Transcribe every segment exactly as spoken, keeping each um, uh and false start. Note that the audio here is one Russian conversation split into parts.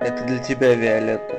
Это для тебя, Виолетта.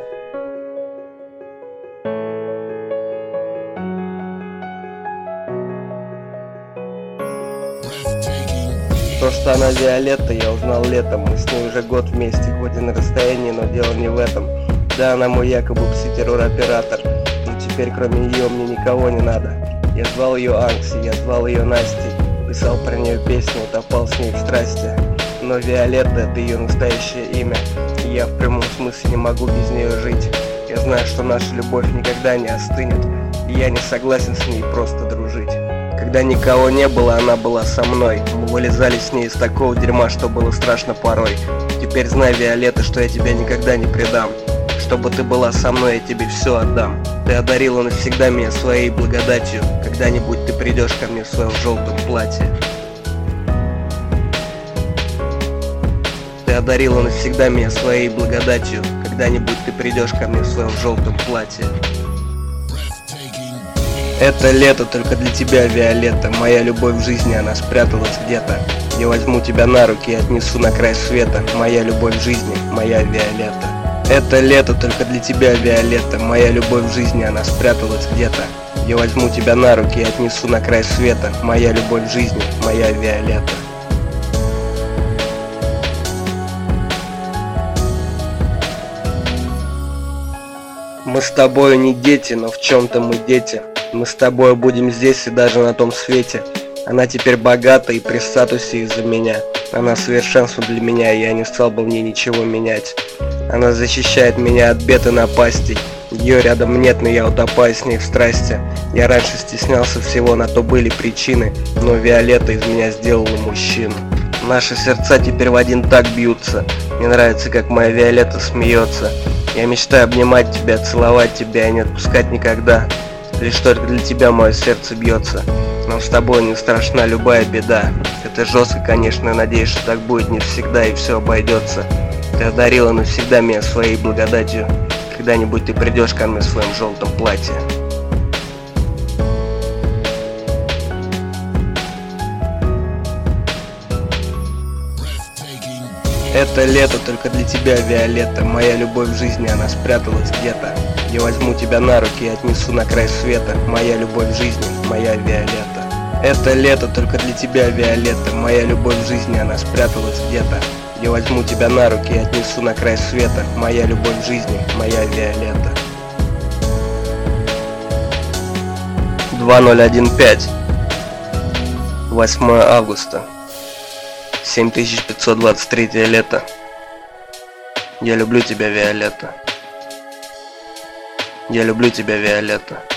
То, что она Виолетта, я узнал летом. Мы с ней уже год вместе, хоть и на расстоянии, но дело не в этом. Да, она мой якобы пси-террор-оператор, но теперь кроме нее мне никого не надо. Я звал ее Анкси, я звал ее Настей, писал про нее песни, утопал с ней в страсти. Но Виолетта — это ее настоящее имя, и я в прямом смысле не могу без нее жить. Я знаю, что наша любовь никогда не остынет, и я не согласен с ней просто дружить. Когда никого не было, она была со мной. Мы вылезали с ней из такого дерьма, что было страшно порой. Теперь знай, Виолетта, что я тебя никогда не предам. Чтобы ты была со мной, я тебе все отдам. Ты одарила навсегда меня своей благодатью. Когда-нибудь ты придешь ко мне в своем желтом платье. Ты одарила навсегда меня своей благодатью. Когда-нибудь ты придешь ко мне в своем желтом платье. Это лето только для тебя, Виолетта. Моя любовь в жизни, она спряталась где-то. Я возьму тебя на руки и отнесу на край света. Моя любовь в жизни, моя Виолетта. Это лето только для тебя, Виолетта. Моя любовь в жизни, она спряталась где-то. Я возьму тебя на руки и отнесу на край света. Моя любовь в жизни, моя Виолетта. Мы с тобой не дети, но в чем-то мы дети. Мы с тобой будем здесь и даже на том свете. Она теперь богата и при статусе из-за меня. Она совершенство для меня, и я не стал бы в ней ничего менять. Она защищает меня от бед и напастей. Ее рядом нет, но я утопаю с ней в страсти. Я раньше стеснялся всего, на то были причины, но Виолетта из меня сделала мужчину. Наши сердца теперь в один так бьются. Мне нравится, как моя Виолетта смеется. Я мечтаю обнимать тебя, целовать тебя и не отпускать никогда. Лишь только для тебя мое сердце бьется. Нам с тобой не страшна любая беда. Это жестко, конечно, надеюсь, что так будет не всегда и все обойдется. Ты одарила навсегда меня своей благодатью. Когда-нибудь ты придешь ко мне в своем желтом платье. Это лето только для тебя, Виолетта. Моя любовь в жизни, она спряталась где-то. Я возьму тебя на руки и отнесу на край света. Моя любовь в жизни, моя Виолетта. Это лето только для тебя, Виолетта. Моя любовь в жизни, она спряталась где-то. Я возьму тебя на руки и отнесу на край света. Моя любовь в жизни, моя Виолетта. два ноль один пять. восьмое августа. семь тысяч пятьсот двадцать третье лето. Я люблю тебя, Виолетта. Я люблю тебя, Виолетта.